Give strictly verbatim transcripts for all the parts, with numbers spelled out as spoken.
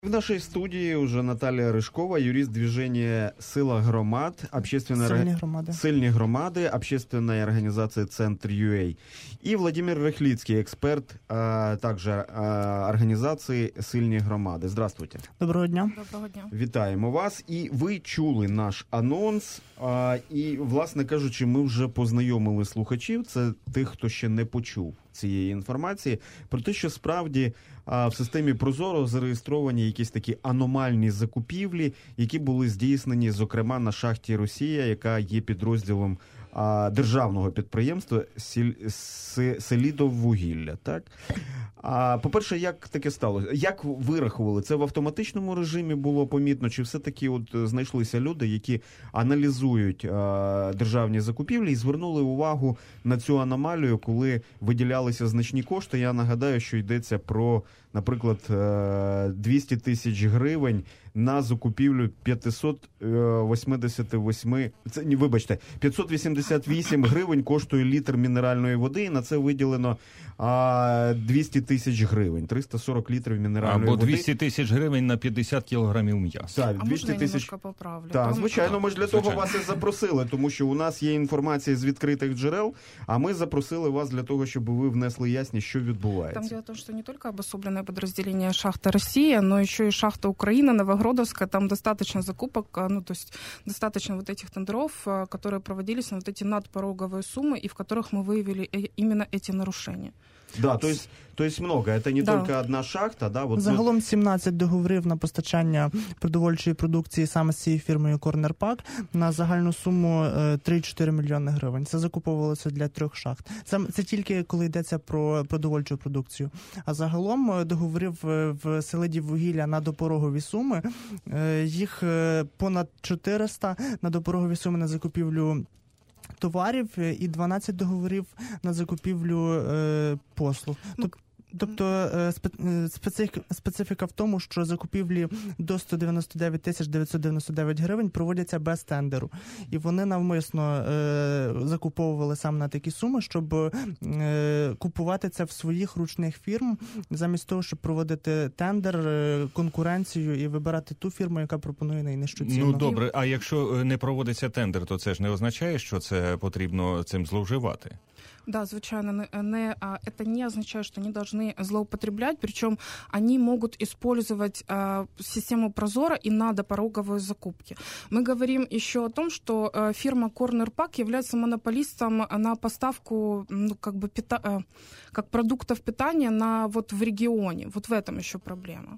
В нашей студии уже Наталья Рыжкова, юрист движения «Сила громад», общественная Сильные громады. Сильные громады, общественной организации «Центр.ЮА». И Владимир Рыхлицкий, эксперт а, также а, организации «Сильні громади». Здравствуйте. Доброго дня. Доброго дня. Вітаємо вас. І ви чули наш анонс. А, і, власне кажучи, ми вже познайомили слухачів, це тих, хто ще не почув цієї інформації, про те, що справді а, в системі Прозоро зареєстровані якісь такі аномальні закупівлі, які були здійснені, зокрема, на шахті «Росія», яка є підрозділом а, державного підприємства Сіль... «Селидіввугілля». Так? А, по-перше, як таке сталося? Як вирахували? Це в автоматичному режимі було помітно? Чи все-таки от знайшлися люди, які аналізують а, державні закупівлі і звернули увагу на цю аномалію, коли виділялися значні кошти? Я нагадаю, що йдеться про, наприклад, двісті тисяч гривень на закупівлю п'ятсот вісімдесят вісім, це, ні, вибачте, п'ятсот вісімдесят вісім гривень коштує літр мінеральної води, і на це виділено а, двісті тисяч гривень, триста сорок літрів мінеральної Або води. Або двісті тисяч гривень на п'ятдесят кілограмів м'яса. Так, а двісті можна я тисяч... немножко поправлю? Так, Там... звичайно, ми ж для звичайно. того вас і запросили, тому що у нас є інформація з відкритих джерел, а ми запросили вас для того, щоб ви внесли ясність, що відбувається. Там дело в том, что не только обособленное подразделение шахта «Россия», но еще и шахта «Украина», Новогродовская, там достаточно закупок, ну, то есть достаточно вот этих тендеров, которые проводились на вот эти надпороговые суммы, и в которых мы выявили именно эти нарушения. Да, то есть, то есть много. Это не да. только одна шахта, да? Вот Загалом сімнадцять договорів на постачання продовольчої продукції саме з цією фірмою Corner Pack на загальну суму три-чотири мільйони гривень. Це закуповувалося для трьох шахт. Це, це тільки коли йдеться про продовольчу продукцію. А загалом договорів в Селидіввугілля на допорогові суми, їх понад чотириста на допорогові суми на закупівлю товарів і дванадцять договорів на закупівлю е, послуг. Тобто Тобто специфіка в тому, що закупівлі до сто дев'яносто дев'ять тисяч дев'ятсот дев'яносто дев'ять гривень проводяться без тендеру. І вони навмисно е, закуповували саме на такі суми, щоб е, купувати це в своїх ручних фірм, замість того, щоб проводити тендер, е, конкуренцію і вибирати ту фірму, яка пропонує найнижчу ціну. Ну, добре, а якщо не проводиться тендер, то це ж не означає, що це потрібно цим зловживати? Да, звичайно, не, не, это не означает, что они должны злоупотреблять, причем они могут использовать а, систему Прозоро и на допороговые закупки. Мы говорим еще о том, что а, фирма Corner Pack является монополистом на поставку, ну, как бы, пита, а, как продуктов питания на, вот, в регионе. Вот в этом еще проблема.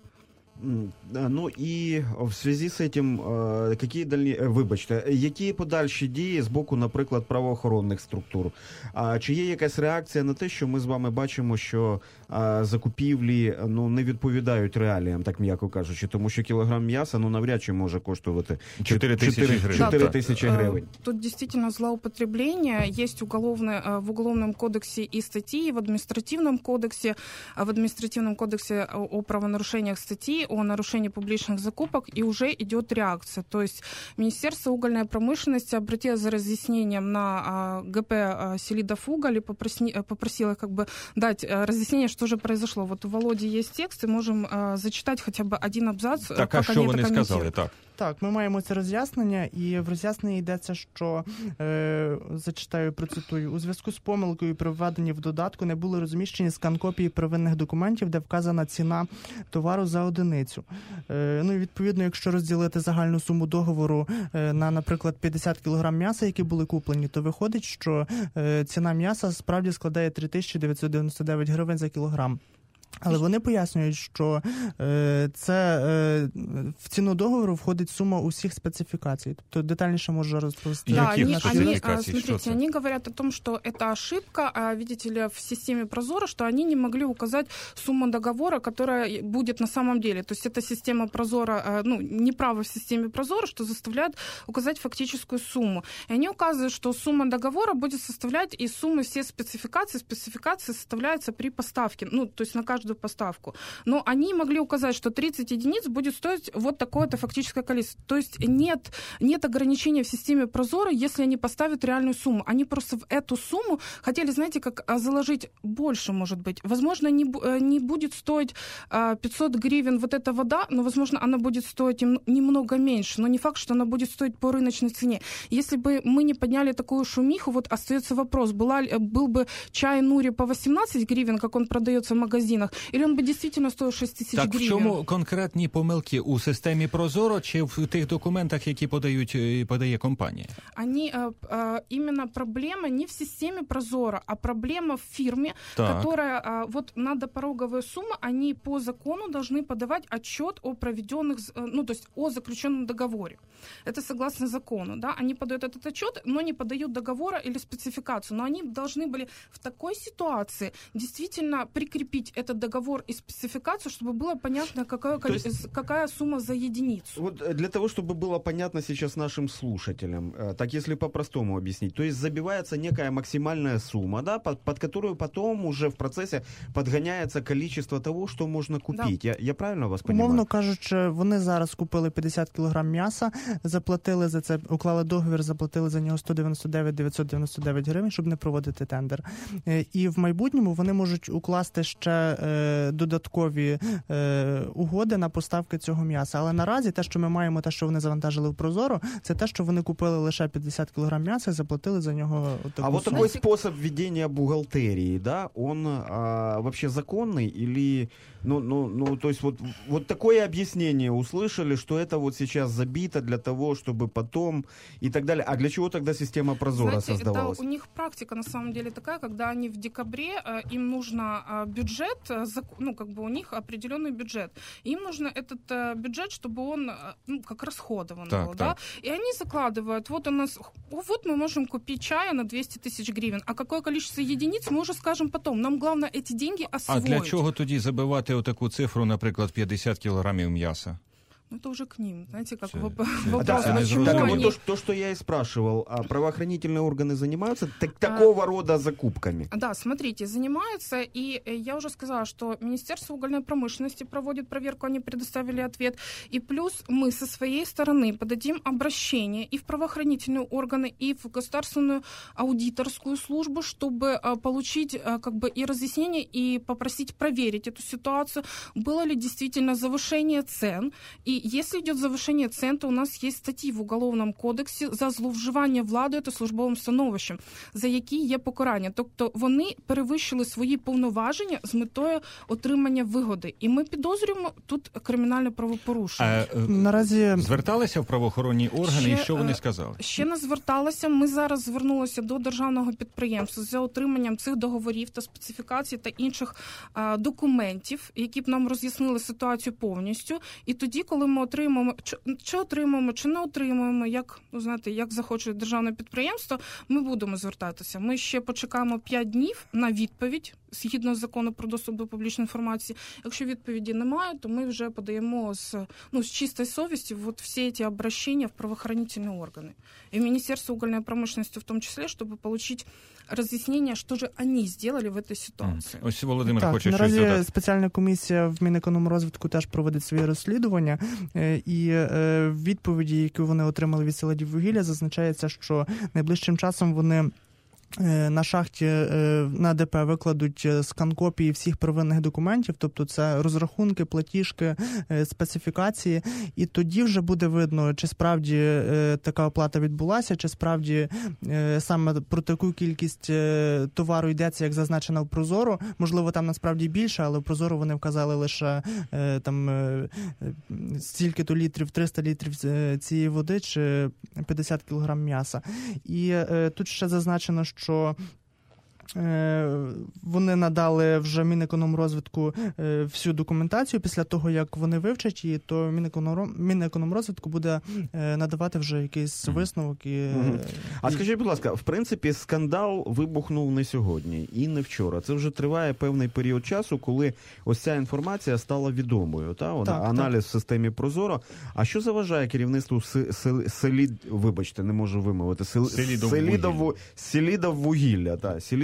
Ну і в зв'язку з цим, які дальні, вибачте, які подальші дії з боку, наприклад, правоохоронних структур? Чи є якась реакція на те, що ми з вами бачимо, що закупівлі, ну, не відповідають реаліям, так м'яко кажучи, тому що кілограм м'яса, ну, навряд чи може коштувати чотири тисячі гривень. Да, тут действительно злоупотребление. Есть уголовное, в Уголовном кодексе и статьи, в Административном кодексе, в Административном кодексе о правонарушениях статьи, о нарушении публичных закупок, и уже идет реакция. То есть Министерство угольной промышленности обратилось за разъяснением на ГП «Селидіввугілля» и попросило как бы дать разъяснение, что же произошло. Вот у Володи есть текст, и можем зачитать хотя бы один абзац. Так, а що вони сказали? Так. Так, ми маємо це роз'яснення, і в роз'ясненні йдеться, що, е, зачитаю, процитую, у зв'язку з помилкою при введенні в додатку не були розміщені скан-копії первинних документів, де вказана ціна товару за одиницю. Е, ну і відповідно, якщо розділити загальну суму договору е, на, наприклад, п'ятдесят кілограм м'яса, які були куплені, то виходить, що е, ціна м'яса справді складає три тисячі дев'ятсот дев'яносто дев'ять гривень за кілограм. Але вони пояснюють, що е, це е, в ціну договору входить сума усіх специфікацій. Тобто детальніше можу розповісти. Да, Яких они, спецификаций? они, смотрите, они говорят о том, что это ошибка, видите ли, в системе Прозоро, что они не могли указать сумму договора, которая будет на самом деле. То есть это система Прозоро, ну, неправо в системе Прозоро, что заставляет указать фактическую сумму. И они указывают, что сумма договора будет составлять из суммы все спецификации. Спецификации составляются при поставке. Ну, то есть на каждый каждую поставку. Но они могли указать, что тридцать единиц будет стоить вот такое-то фактическое количество. То есть нет, нет ограничения в системе Прозоро, если они поставят реальную сумму. Они просто в эту сумму хотели, знаете, как заложить больше, может быть. Возможно, не, не будет стоить пятьсот гривен вот эта вода, но, возможно, она будет стоить немного меньше. Но не факт, что она будет стоить по рыночной цене. Если бы мы не подняли такую шумиху, вот остается вопрос, была, был бы чай Нури по восемнадцать гривен, как он продается в магазинах, или он бы действительно стоил шесть тысяч так, гривен? Так, в чому конкретні помилки? У системі Прозоро чи в тих документах, які подають, подає компанія? Они, именно проблема не в системе Прозоро, а проблема в фирме, так. которая, вот на допороговые суммы, они по закону должны подавать отчет о проведенных, ну, то есть о заключенном договоре. Это согласно закону, да, они подают этот отчет, но не подают договора или спецификацию, но они должны были в такой ситуации действительно прикрепить этот договор и спецификацию, чтобы было понятно, какая, есть, какая сумма за единицу. Вот для того, чтобы было понятно сейчас нашим слушателям, так если по-простому объяснить, то есть забивается некая максимальная сумма, да, под, под которую потом уже в процессе подгоняется количество того, что можно купить. Да. Я, я правильно вас понимаю? Умовно кажучи, вони зараз купили п'ятдесят кілограм м'яса, заплатили за це, уклали договір, заплатили за нього сто дев'яносто дев'ять дев'ятсот дев'яносто дев'ять гривень, щоб не проводити тендер. І в майбутньому вони можуть укласти ще е, додаткові е, угоди на поставки цього м'яса. Але наразі те, що ми маємо, те, що вони завантажили в Прозоро, це те, що вони купили лише п'ятдесят кілограм м'яса і заплатили за нього таку А вот суму. такой способ ведения бухгалтерии, да, он а, вообще законный или... Ну, ну, ну, то есть вот, вот такое объяснение услышали, что это вот сейчас забито для того, чтобы потом и так далее. А для чего тогда система Прозоро Знаете, создавалась? Это у них практика на самом деле такая, когда они в декабре, им нужно бюджет, ну, как бы у них определенный бюджет. Им нужно этот бюджет, чтобы он, ну, как расходован так, был, так. да? И они закладывают, вот у нас, вот мы можем купить чая на двести тысяч гривен, а какое количество единиц мы уже скажем потом. Нам главное эти деньги освоить. А для чого тоді забивати отаку цифру, наприклад, п'ятдесят кілограмів м'яса? Ну, это уже к ним, знаете, как Це, вопрос. А, да, а, почему так, они... вот то, то, что я и спрашивал, а правоохранительные органы занимаются так, такого а, рода закупками? Да, смотрите, занимаются, и я уже сказала, что Министерство угольной промышленности проводит проверку, они предоставили ответ, и плюс мы со своей стороны подадим обращение и в правоохранительные органы, и в государственную аудиторскую службу, чтобы получить как бы и разъяснение, и попросить проверить эту ситуацию, было ли действительно завышение цен, и если идет завышение цен, то у нас есть статті в Уголовному кодексі за зловживання владою та службовим становищем, за які є покарання. Тобто вони перевищили свої повноваження з метою отримання вигоди. І ми підозрюємо тут кримінальне правопорушення. А, наразі зверталися в правоохоронні органи, ще, і що вони сказали? Ще не зверталися. Ми зараз звернулися до державного підприємства за отриманням цих договорів та специфікацій та інших а, документів, які б нам роз'яснили ситуацію повністю. І тоді, коли ми отримаємо, чи, чи отримаємо, чи не отримаємо, як, ну, знаєте, як захоче державне підприємство, ми будемо звертатися. Ми ще почекаємо п'ять днів на відповідь, згідно закону про доступ до публічної інформації. Якщо відповіді немає, то ми вже подаємо з, ну, з чистої совісті вот всі ці обращення в правоохранительні органи. І в Міністерство угольної промисловості в тому числі, щоб отримати роз'яснення, що ж вони зробили в цій ситуації. Ось Володимир так, хоче наразі щось додати. Спеціальна комісія в Мінекономрозвитку теж проводить свої розслідування, і в відповіді, які вони отримали від Селидіввугілля, зазначається, що найближчим часом вони на шахті на ДП викладуть скан-копії всіх первинних документів, тобто це розрахунки, платіжки, специфікації, і тоді вже буде видно, чи справді така оплата відбулася, чи справді саме про таку кількість товару йдеться, як зазначено в Прозоро. Можливо, там насправді більше, але в Прозоро вони вказали лише там стільки-то літрів, триста літрів цієї води, чи п'ятдесят кілограм м'яса. І тут ще зазначено, що що вони надали вже Мінекономрозвитку всю документацію. Після того, як вони вивчать її, то Мінекономрозвитку буде надавати вже якийсь висновок. І... Угу. А скажіть, будь ласка, в принципі, скандал вибухнув не сьогодні і не вчора. Це вже триває певний період часу, коли ось ця інформація стала відомою. Та? Вона, так, аналіз так. в системі Прозоро. А що заважає керівництву Селід... Вибачте, не можу вимовити. Селідоввугілля. Селідоввугілля, так. Селідоввугілля.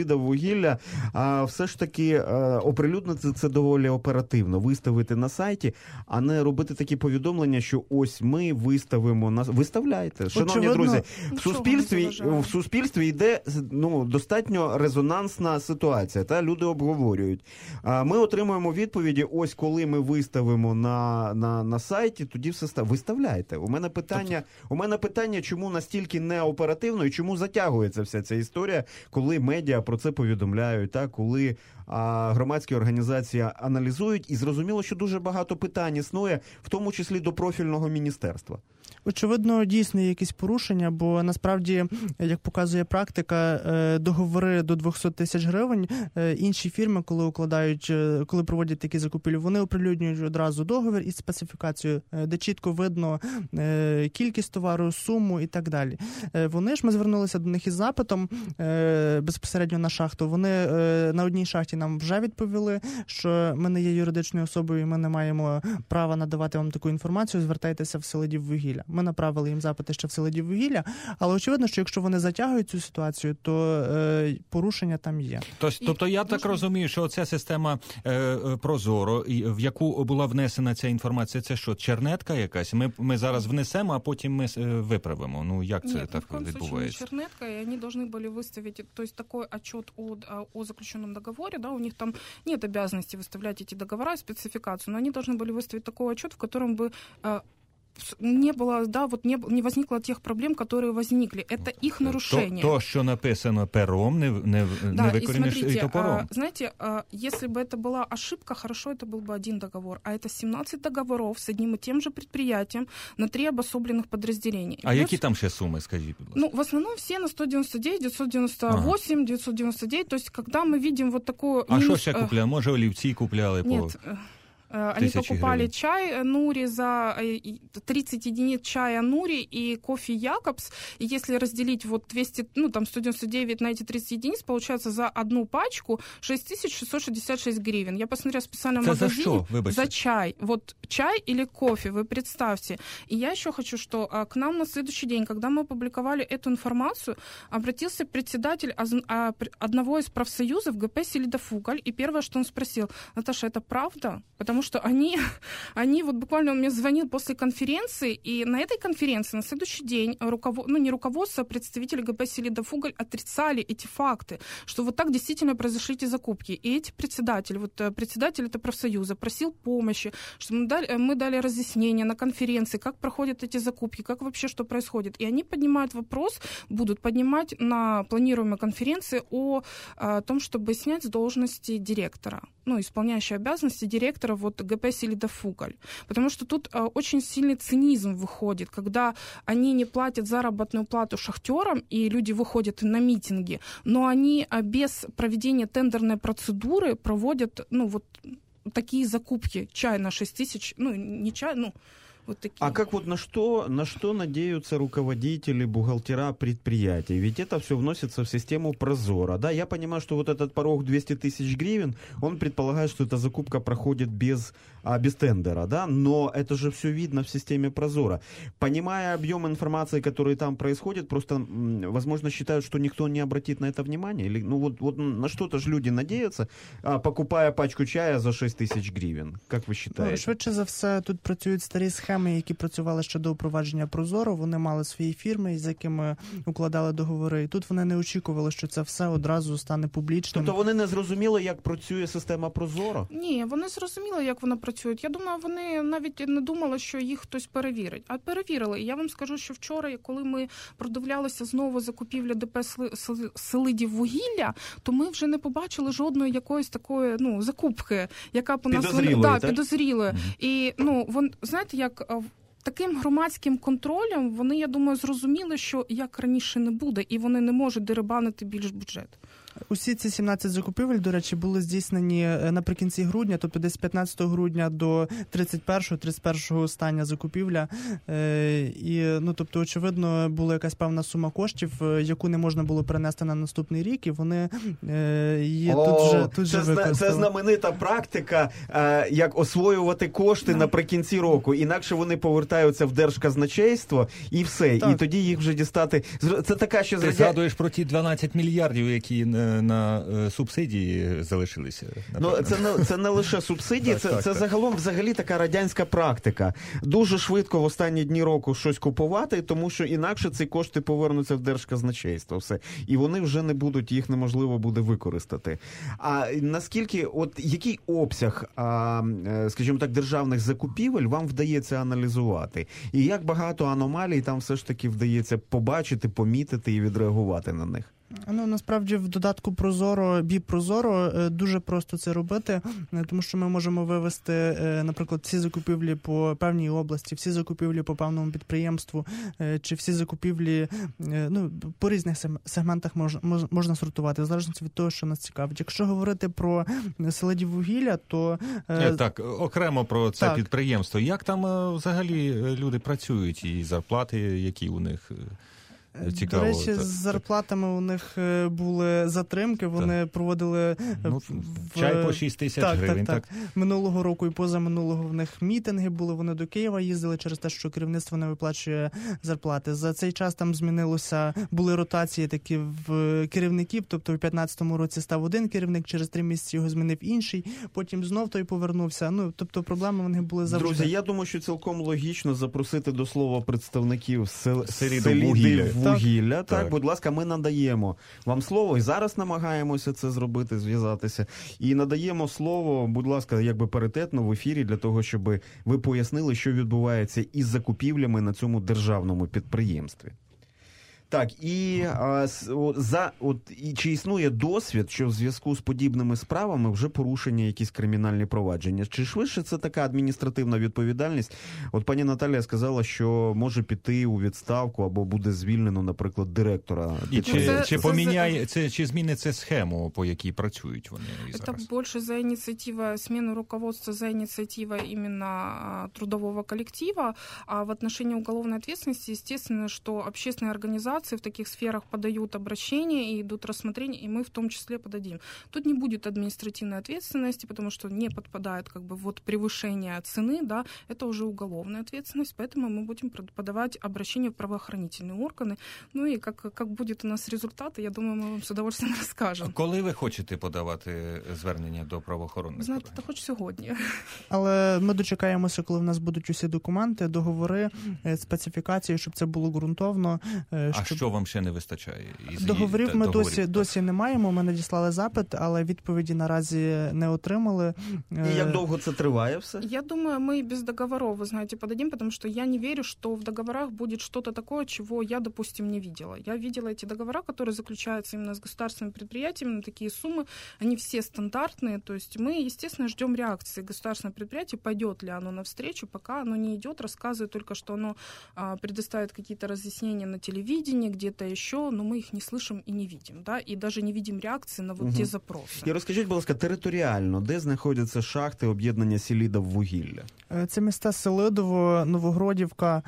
«Селидіввугілля», а все ж таки оприлюднити це доволі оперативно, виставити на сайті, а не робити такі повідомлення, що ось ми виставимо на виставляйте. Шановні Очевидно, друзі, в суспільстві в суспільстві йде ну достатньо резонансна ситуація. Та люди обговорюють. А ми отримуємо відповіді. Ось коли ми виставимо на, на, на сайті, тоді все став. Виставляйте. У мене питання. У мене питання, чому настільки неоперативно і чому затягується вся ця історія, коли медіа про це повідомляють, та коли а громадські організації аналізують, і зрозуміло, що дуже багато питань існує, в тому числі до профільного міністерства. Очевидно, дійсно є якісь порушення, бо насправді, як показує практика, договори до двісті тисяч гривень, інші фірми, коли укладають, коли проводять такі закупівлі, вони оприлюднюють одразу договір із специфікацією, де чітко видно кількість товару, суму і так далі. Вони ж, ми звернулися до них із запитом безпосередньо на шахту. Вони на одній шахті нам вже відповіли, що ми не є юридичною особою, і ми не маємо права надавати вам таку інформацію, звертайтеся в «Селидіввугілля». Ми направили їм запити ще в «Селидіввугілля», але очевидно, що якщо вони затягують цю ситуацію, то е, порушення там є. Тобто, тобто я так розумію, що ця система е, Прозоро, в яку була внесена ця інформація, це що, чернетка якась? Ми, ми зараз внесемо, а потім ми виправимо. Ну, як це Нет, так відбувається? Нет, не чернетка, и они должны были выставить, то есть такой отчет о, о заключенном договоре, да, у них там нет обязанности выставлять эти договора и спецификацию, но они должны были выставить такой отчет, в котором бы не было, да, вот не, не возникло тех проблем, которые возникли. Это их нарушение. То, то що написано пером, не, не, да, не викоріниш и, смотрите, і топором. А, знаете, а, если бы это была ошибка, хорошо, это был бы один договор. А это семнадцать договоров с одним и тем же предприятием на три обособленных подразделения. А Плюс, які там ще суми, скажіть, будь ласка? Ну, в основном все на сто девяносто девять, девятьсот девяносто восемь, ага. девятьсот девяносто девять. То есть, когда мы видим вот такую... А що ще купляли? Може, олівці купляли? Нет, по... Они покупали гривен. Чай Нури за тридцать единиц чая Нури и кофе Якобс. И если разделить вот двести, ну там сто девяносто девять на эти тридцать единиц, получается за одну пачку шесть тысяч шестьсот шестьдесят шесть гривен. Я посмотрела в специальном Это магазине. за, что? За чай. Вот чай или кофе, вы представьте. И я еще хочу, что а, к нам на следующий день, когда мы опубликовали эту информацию, обратился председатель а, одного из профсоюзов ГП «Селидіввугілля», и первое, что он спросил: Наташа, это правда? Потому что они, они вот буквально, он мне звонил после конференции, и на этой конференции на следующий день руковод... ну, не руководство, а представители ГП «Селидіввугілля» отрицали эти факты, что вот так действительно произошли эти закупки. И эти председатели, вот председатель этого профсоюза просил помощи, что мы дали, мы дали разъяснения на конференции, как проходят эти закупки, как вообще что происходит. И они поднимают вопрос, будут поднимать на планируемой конференции о, о том, чтобы снять с должности директора, ну, исполняющей обязанности директора вот ГП «Селидіввугілля». Потому что тут а, очень сильный цинизм выходит, когда они не платят заработную плату шахтерам, и люди выходят на митинги, но они а, без проведения тендерной процедуры проводят, ну, вот такие закупки. Чай на шесть тысяч, ну, не чай, ну, вот такие. А как вот на что, на что надеются руководители, бухгалтера предприятий? Ведь это все вносится в систему Прозоро. Да, я понимаю, что вот этот порог двести тысяч гривен, он предполагает, что эта закупка проходит без, а, без тендера, да, но это же все видно в системе Прозоро. Понимая объем информации, который там происходит, просто, возможно, считают, что никто не обратит на это внимание? Или, ну вот, вот на что-то же люди надеются, а, покупая пачку чая за шесть тысяч гривен. Как вы считаете? Ну, швидше за все, тут працюють старі схеми, які працювали ще до впровадження Прозоро, вони мали свої фірми, з якими укладали договори, і тут вони не очікували, що це все одразу стане публічним. Тобто вони не зрозуміли, як працює система Прозоро? Ні, вони зрозуміли, як вона працює. Я думаю, вони навіть не думали, що їх хтось перевірить. А перевірили. І я вам скажу, що вчора, коли ми продивлялися знову закупівлю ДП «Селидіввугілля», то ми вже не побачили жодної якоїсь такої, ну, закупки, яка б у нас... Підозрілої, да, так? підозрілої. Mm-hmm. І, ну, вон, знаєте, як... Таким громадським контролем вони, я думаю, зрозуміли, що як раніше не буде, і вони не можуть дерибанити більш бюджет. Усі ці сімнадцять закупівель, до речі, були здійснені наприкінці грудня, тобто десь п'ятнадцятого грудня до тридцять першого тридцять першого остання закупівля. І, ну, тобто, очевидно, була якась певна сума коштів, яку не можна було перенести на наступний рік, і вони її О, тут вже, тут це, вже використали. Це знаменита практика, як освоювати кошти да. наприкінці року. Інакше вони повертаються в держказначейство, і все. Так. І тоді їх вже дістати. Це така ще... Ти згадуєш про ті дванадцять мільярдів, які на субсидії залишилися. Ну, це не, це не лише субсидії, так, це, так, це так. загалом взагалі така радянська практика. Дуже швидко в останні дні року щось купувати, тому що інакше ці кошти повернуться в держказначейство. Все. І вони вже не будуть, їх неможливо буде використати. А наскільки, от який обсяг, а, скажімо так, державних закупівель вам вдається аналізувати? І як багато аномалій там все ж таки вдається побачити, помітити і відреагувати на них? Ну, насправді, в додатку Прозоро, бі Прозоро, дуже просто це робити, тому що ми можемо вивести, наприклад, всі закупівлі по певній області, всі закупівлі по певному підприємству, чи всі закупівлі, ну, по різних сегментах можна, можна сортувати, в залежності від того, що нас цікавить. Якщо говорити про Селидіввугілля, то... Так, окремо про це так. підприємство. Як там взагалі люди працюють і зарплати, які у них... Цікаво. До речі, так, з зарплатами так. у них були затримки, вони так. проводили... Ну, в... Чай по шість тисяч так, гривень, так, так? Так, минулого року і позаминулого в них мітинги були, вони до Києва їздили через те, що керівництво не виплачує зарплати. За цей час там змінилося, були ротації такі в керівників, тобто в п'ятнадцятому році став один керівник, через три місяці його змінив інший, потім знов той повернувся. Ну, тобто проблеми в них були завжди. Друзі, я думаю, що цілком логічно запросити до слова представників сел... Селидіввугілля. Вугілля, так. так, так, будь ласка, ми надаємо вам слово, і зараз намагаємося це зробити, зв'язатися. І надаємо слово, будь ласка, якби паритетно в ефірі, для того, щоб ви пояснили, що відбувається із закупівлями на цьому державному підприємстві. Так, і а, за от і чи існує досвід, що в зв'язку з подібними справами вже порушені якісь кримінальні провадження? Чи швидше це така адміністративна відповідальність? От пані Наталія сказала, що може піти у відставку або буде звільнено, наприклад, директора. І чи, це, чи поміняє це, чи змінить це схему, по якій працюють вони зараз? Це більше за ініціатива зміни руководства, за ініціатива іменно трудового колектива, а в отношении уголовной ответственности, естественно, что общественные организации в таких сферах подают обращения и идут рассмотрения, и мы в том числе подадим. Тут не будет административной ответственности, потому что не подпадает как бы вот превышение цены, да, это уже уголовная ответственность, поэтому мы будем подавать обращения в правоохранительные органы. Ну и как, как будет у нас результаты, я думаю, мы вам с удовольствием расскажем. Коли ви хочете подавати звернення до правоохоронних? Знаєте, та хоч сьогодні. Але ми дочекаємося, коли в нас будуть усі документи, договори, специфікації, щоб це було ґрунтовно. А щоб... що вам ще не вистачає? Із договорів її, ми договорів, досі, досі не маємо, ми надіслали запит, але відповіді наразі не отримали. І як довго це триває все? Я думаю, мы без договоров, вы знаете, подадим, потому что я не верю, что в договорах будет что-то такое, чего я, допустим, не видела. Я видела эти договора, которые заключаются именно с государственными предприятиями, на такие суммы, они все стандартные, то есть мы, естественно, ждем реакции государственного предприятия, пойдет ли оно навстречу, пока оно не идет, рассказывает только, что оно а, предоставит какие-то разъяснения на телевидении, где-то еще, но мы их не слышим и не видим, да, и даже не видим реакции на вот угу. те запросы. І розкажіть, будь ласка, територіально, де знаходяться шахти об'єднання Селидіввугілля? Це міста Селидово, Новогродівка,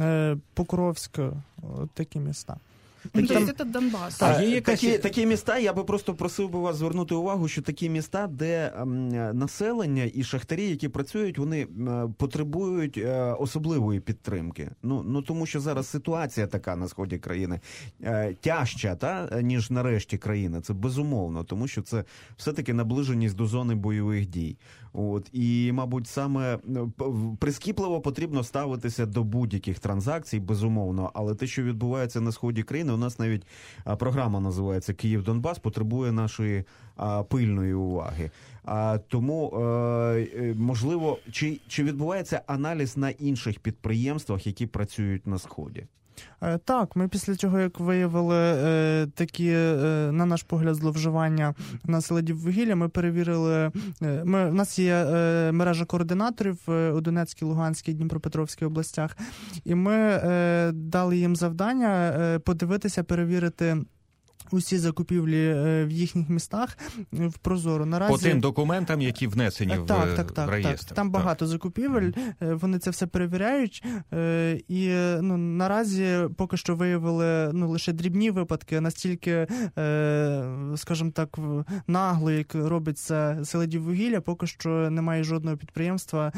Покровська, такі міста. Ну, то есть це Донбас. А, є якась... такі, такі міста, я би просто просив би вас звернути увагу, що такі міста, де ем, населення і шахтарі, які працюють, вони ем, потребують е, особливої підтримки. Ну, ну тому що зараз ситуація така на сході країни е, тяжча, та, ніж на решті країни. Це безумовно, тому що це все-таки наближеність до зони бойових дій. От, і, мабуть, саме прискіпливо потрібно ставитися до будь-яких транзакцій, безумовно, але те, що відбувається на сході країни, у нас навіть а, програма називається «Київ-Донбас», потребує нашої а, пильної уваги. А, тому, е, можливо, чи, чи відбувається аналіз на інших підприємствах, які працюють на Сході? Так, ми після цього, як виявили е, такі, е, на наш погляд, зловживання на Селидіввугілля, ми перевірили, е, ми, у нас є е, мережа координаторів е, у Донецькій, Луганській, Дніпропетровській областях, і ми е, дали їм завдання е, подивитися, перевірити усі закупівлі в їхніх містах в Прозоро. Наразі... По тим документам, які внесені в, так, так, так, в реєстр. Так. Там багато так. закупівель, вони це все перевіряють. І ну, наразі поки що виявили ну, лише дрібні випадки, настільки, скажімо так, нагло, як робить це Селидіввугілля, поки що немає жодного підприємства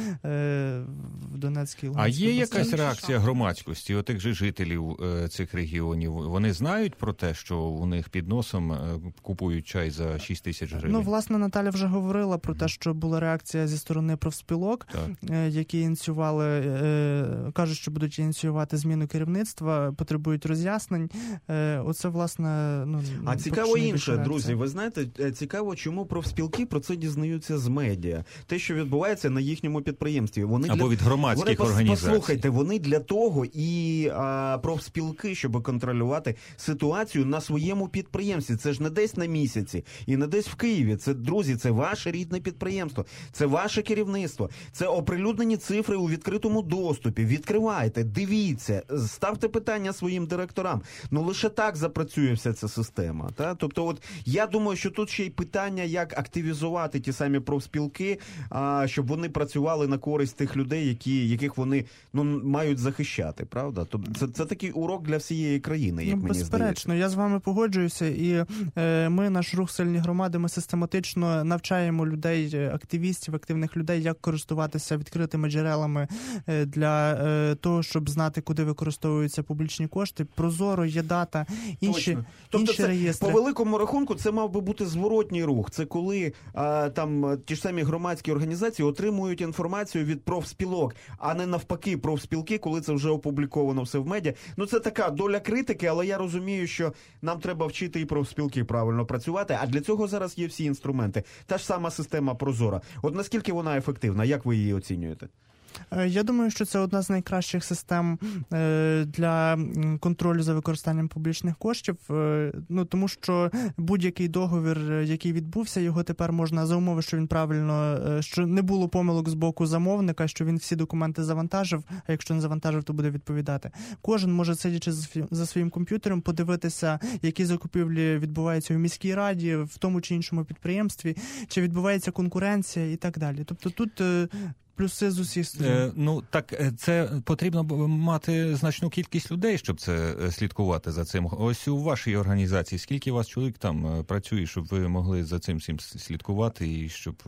в Донецькій Луганській. А є якась реакція громадськості, отих же жителів цих регіонів? Вони знають про те, що у них під носом купують чай за шість тисяч гривень. Ну, власне, Наталя вже говорила про те, що була реакція зі сторони профспілок, так. які ініціювали, кажуть, що будуть ініціювати зміну керівництва, потребують роз'яснень. Оце, власне, ну... А цікаво інше, друзі, ви знаєте, цікаво, чому профспілки про це дізнаються з медіа. Те, що відбувається на їхньому підприємстві. Вони Або для... від громадських вони, організацій. Послухайте, вони для того і а, профспілки, щоб контролювати ситуацію на своєму підприємстві. Це ж не десь на місяці і не десь в Києві. Це, друзі, це ваше рідне підприємство, це ваше керівництво, це оприлюднені цифри у відкритому доступі. Відкривайте, дивіться, ставте питання своїм директорам. Ну, лише так запрацює вся ця система. Та? Тобто, от, я думаю, що тут ще й питання, як активізувати ті самі профспілки, а, щоб вони працювали на користь тих людей, які, яких вони ну, мають захищати, правда? Тобто, це, це такий урок для всієї країни, як ну, мені безперечно, здається. Я з вами погоджуюся, і е, ми, наш рух «Сильні громади», ми систематично навчаємо людей, активістів, активних людей, як користуватися відкритими джерелами е, для е, того, щоб знати, куди використовуються публічні кошти. Прозоро, є дата, інші, тобто інші це, реєстри. По великому рахунку, це мав би бути зворотній рух. Це коли а, там ті ж самі громадські організації отримують інформацію від профспілок, а не навпаки профспілки, коли це вже опубліковано все в медіа. Ну, це така доля критики, але я розумію, що нам треба вчити і профспілки правильно працювати, а для цього зараз є всі інструменти. Та ж сама система Прозора. От наскільки вона ефективна? Як ви її оцінюєте? Я думаю, що це одна з найкращих систем для контролю за використанням публічних коштів, ну, тому що будь-який договір, який відбувся, його тепер можна, за умови, що він правильно, що не було помилок з боку замовника, що він всі документи завантажив, а якщо не завантажив, то буде відповідати. Кожен може, сидячи за своїм комп'ютером, подивитися, які закупівлі відбуваються в міській раді, в тому чи іншому підприємстві, чи відбувається конкуренція і так далі. Тобто тут плюси з усіх сторін. Е, ну, так, це потрібно мати значну кількість людей, щоб це слідкувати за цим. Ось у вашій організації, скільки у вас чоловік там працює, щоб ви могли за цим всім слідкувати і щоб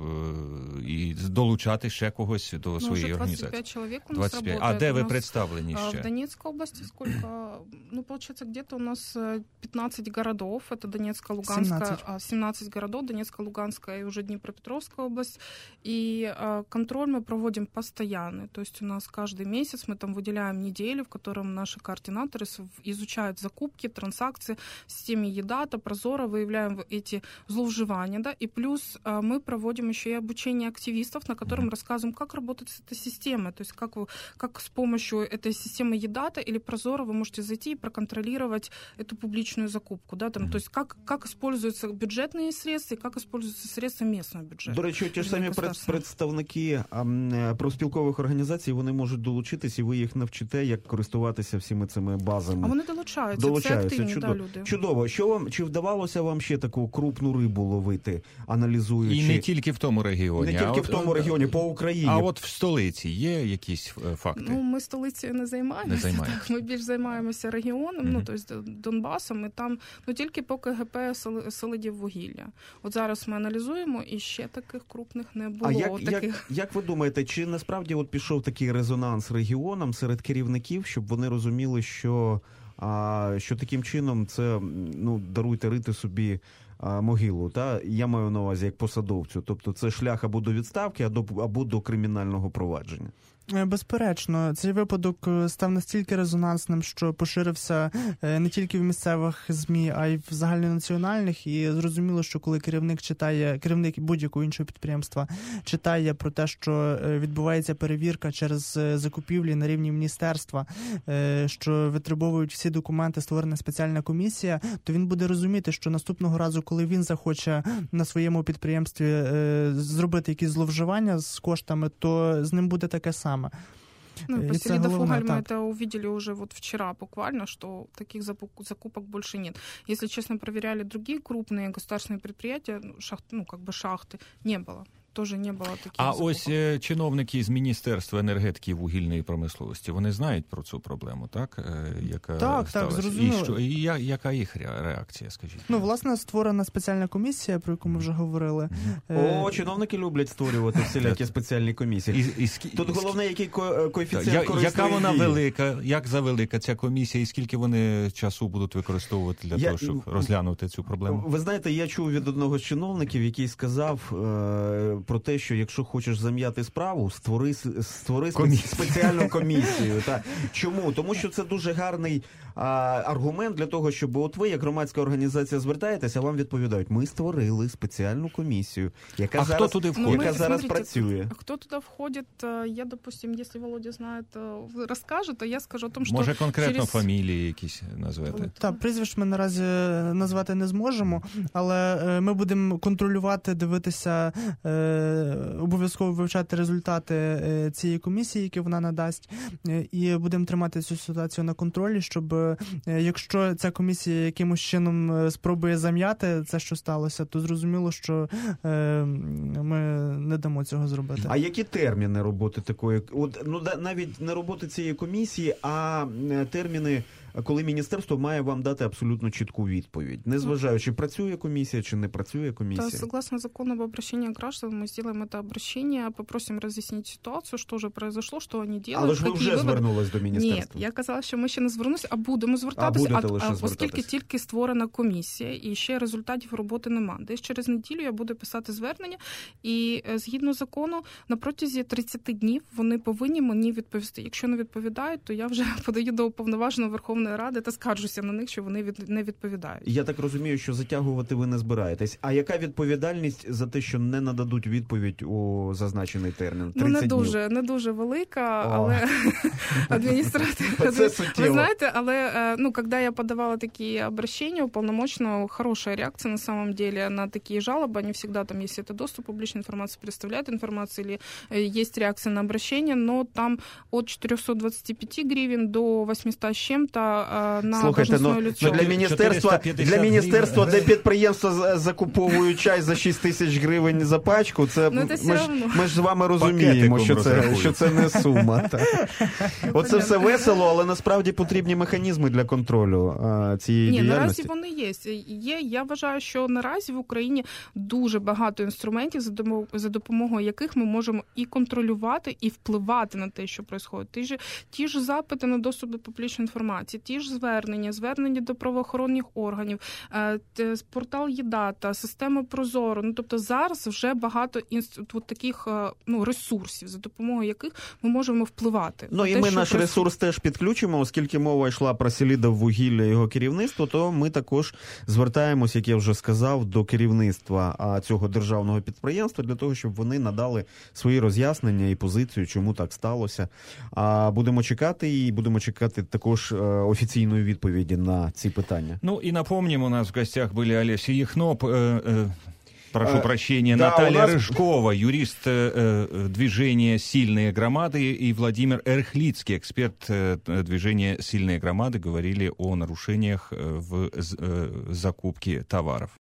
і долучати ще когось до ну, своєї уже організації? двадцать пять человек у нас двадцять пять. работает. А де у ви нас, представлені ще? В Донецкой области сколько? Ну, получается, где-то у нас пятнадцать городов. Это Донецкая, Луганская, семнадцать, семнадцать городов, Донецкая, Луганская и уже Днепропетровская область. И контроль мы проводим постоянный. То есть у нас каждый месяц мы там выделяем неделю, в котором наши координаторы изучают закупки, транзакции в системе ЕДАТА, Прозоро, выявляем эти злоуживания, да, и плюс мы проводим еще и обучение активистов, на котором рассказываем, как работает эта система, то есть как, вы, как с помощью этой системы ЕДАТА или Прозоро вы можете зайти и проконтролировать эту публичную закупку, да, там, то есть как, как используются бюджетные средства и как используются средства местного бюджета. До речі, ті ж самі представники профспілкових організацій, вони можуть долучитись, і ви їх навчите, як користуватися всіми цими базами. А вони долучаються, долучаються. це активні, Чудово. Да, люди. Чудово. Що вам, чи вдавалося вам ще таку крупну рибу ловити, аналізуючи? І не тільки в тому регіоні. Не тільки а в тому от, регіоні, по Україні. А от в столиці є якісь факти? Ну, ми столицею не займаємося. Не займаємося. Ми більш займаємося регіоном, mm-hmm. ну, тобто Донбасом, і там, ну, тільки по КГП Селидіввугілля. От зараз ми аналізуємо, і ще таких крупних не було. А як, таких... як, як ви думаєте, чи насправді от пішов такий резонанс регіонам серед керівників, щоб вони розуміли, що, а, що таким чином це, ну, даруйте, рити собі а, могилу, та? Я маю на увазі як посадовцю. Тобто це шлях або до відставки, або до кримінального провадження. Безперечно, цей випадок став настільки резонансним, що поширився не тільки в місцевих ЗМІ, а й в загальнонаціональних. І зрозуміло, що коли керівник читає, керівник будь-якого іншого підприємства читає про те, що відбувається перевірка через закупівлі на рівні міністерства, що витребовують всі документи, створена спеціальна комісія, то він буде розуміти, що наступного разу, коли він захоче на своєму підприємстві зробити якісь зловживання з коштами, то з ним буде таке саме. Ну, по Селидов Фугаль мы это увидели уже вот вчера буквально, что таких закупок больше нет. Если честно, проверяли другие крупные государственные предприятия, шахт, ну, как бы шахты, не было. тоже не было таких А закупок. ось е, чиновники з Міністерства енергетики і вугільної промисловості, вони знають про цю проблему, так? Е, яка Так, сталася? так, зрозуміло. І, що, і я, яка їх ре- реакція, скажіть? Ну, власне, створена спеціальна комісія, про яку ми вже говорили. Е, О, чиновники люблять створювати всілякі спеціальні комісії. І, і, скі- Тут головне, який ко- коефіцієнт Я, корисної яка вона дії. велика, як завелика ця комісія, і скільки вони часу будуть використовувати для Я- того, щоб розглянути цю проблему? Ви знаєте, я чув від одного з чиновників, який сказав е, про те, що якщо хочеш зам'яти справу, створи, с- створи спе- Комісію. спеціальну комісію. Так. Чому? Тому що це дуже гарний а, аргумент для того, щоб от ви, як громадська організація, звертаєтеся, а вам відповідають, ми створили спеціальну комісію, яка А хто зараз, туди Ну, входить? яка мы, зараз смотрите, працює. Кто туда входит, э, я, допустим, если Володя знает, э, расскажет, то я скажу о том, что Може, конкретно через... фамілії якісь назвете? Та прізвищ ми наразі назвати не зможемо, але е, ми будемо контролювати, дивитися, е, обов'язково вивчати результати е, цієї комісії, які вона надасть, е, і будемо тримати цю ситуацію на контролі, щоб е, якщо ця комісія якимось чином е, спробує зам'яти це, що сталося, то зрозуміло, що е, ми не дамо цього зробити. А які терміни роботи такої? От, ну, да- навіть не роботи цієї комісії, а е, терміни, коли міністерство має вам дати абсолютно чітку відповідь, незважаючи, працює комісія чи не працює Да, комісія. согласно закону об обращении граждан, мы сделаем это обращение, попросим разъяснить ситуацию, что же произошло, что они делают, Але ж ви какие вже выводы. звернулись до Ні, міністерства. я казала, що ми ще не звернулися, а будемо звертатися, А будете лише оскільки звертатися. тільки створена комісія і ще результатів роботи нема. Десь через неділю я буду писати звернення, і е, згідно закону на протязі тридцять днів вони повинні мені відповісти. Якщо не відповідають, то я вже подаю до уповноваженого Верховної Ради та скаржуся на них, що вони від, не відповідають. Я так розумію, що затягувати ви не збираєтесь. А яка відповідальність за те, що не нададуть відповідь у зазначений термін? Ну, не тридцять днів. дуже, не дуже велика, О. але адміністративно. Це суттєво. Ви знаєте, але е, ну, когда я подавала такие обращения, уполномоченного хорошая реакция на самом деле на такие жалобы. Они всегда там, если это доступ публичной информации, предоставляют информацию, или э, есть реакция на обращение, но там от четыреста двадцать пять гривен до восемьсот с чем-то э, на Слухайте, ну, должностное ну лицо. для міністерства, чотириста п'ятдесят для міністерства, де гривень. підприємства з- закуповують чай за шість тисяч гривень за пачку, це, Ну, це все ми, ж, равно. ми ж з вами розуміємо, Пакетиком що це, розрахують. що це не сума. Так. Оце все весело, але насправді потрібні механізми для контролю а, цієї Ні, наразі діяльності. вони є. Є. Я вважаю, що наразі в Україні дуже багато інструментів, за домо- за допомогою яких ми можемо і контролювати, і впливати на те, що відбувається. Ті ж, ті ж запити на доступ до публічної інформації, ті ж звернення, звернення до правоохоронних органів, е, те- портал ЄДАТА, система Прозоро. Ну, тобто зараз вже багато інст... от таких е, ну, ресурсів, за допомогою яких ми можемо впливати. Ну на і те, ми що наш происходить. ресурс теж підключимо, оскільки мова йшла про Селидіввугілля і його керівництво, то ми також звертаємось, як я вже сказав, до керівництва а, цього державного підприємства для того, щоб вони надали свої роз'яснення і позицію, чому так сталося. А будемо чекати і будемо чекати також е, офіційної відповіді на ці питання. Ну и напомним, у нас в гостях были Олеся Яхноп, э, э, прошу Э, прощения, да, Наталья у нас- Рыжкова, юрист э, э, движения «Сильные громады», и Владимир Эрхлицкий, эксперт э, движения «Сильные громады», говорили о нарушениях э, в з- э, закупке товаров.